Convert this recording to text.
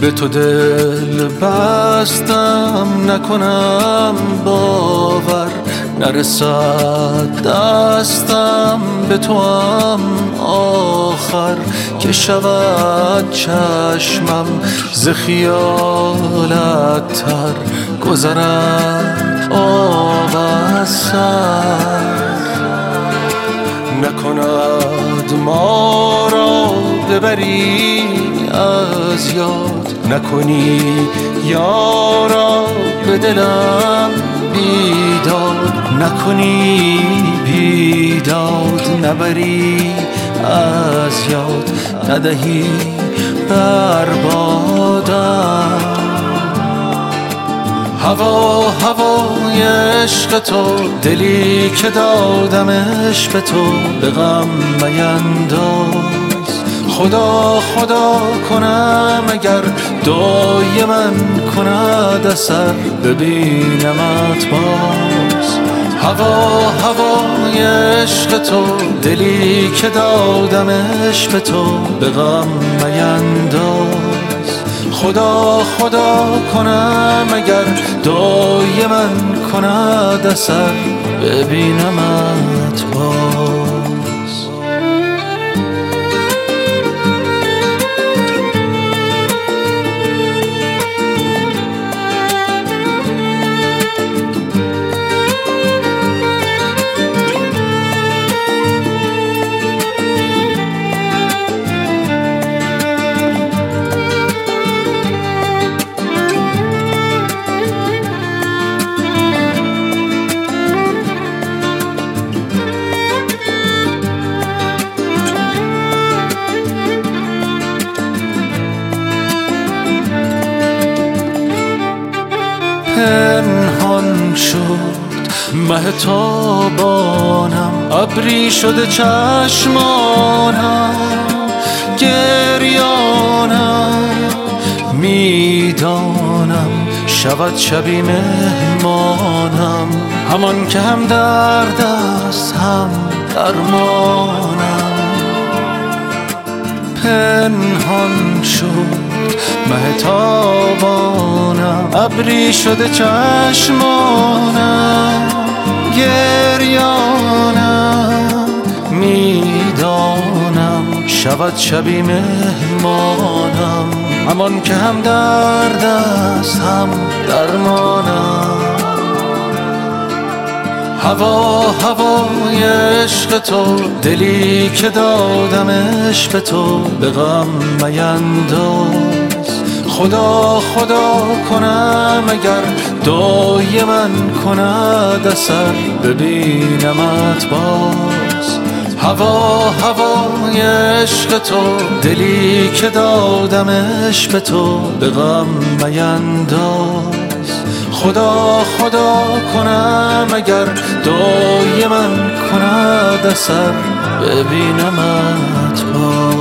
به تو دل بستم، نکنم باور نرسد دستم به تو هم آخر، که شود چشمم ز خیالت تر، گذرد آب از سر. نکند ما را ببری از یاد، نکنی یارا به دلم بیداد، نکنی بیداد نبری از یاد، ندهی بربادم. هوای عشق تو، دلی که دادمش به تو، به غم مینداز. خدا کنم اگر دای من کند اثر، ببینمت باز. هوای عشق تو، دلی که دادمش به تو، به غم مینداز. خدا کنم اگر دای من کند اثر، ببینمت باز. پنهان شد مهتابانم، ابری شده چشمانم، گریانم میدانم شود شبی مهمانم، همان که هم درد است هم درمانم. پنهان شد مهتابانم، ابری شده چشمانم، گریانم میدانم شود شبی مهمانم، همان که هم درد است هم درمانم. هوای عشق تو، دلی که دادمش به تو، به غم مینداز. خدا کنم اگر دای من کند اثر، ببینمت باز. هوای عشق تو، دلی که دادمش به تو، به غم مینداز. خدا کنم اگر دای من کند اثر، ببینمت باز.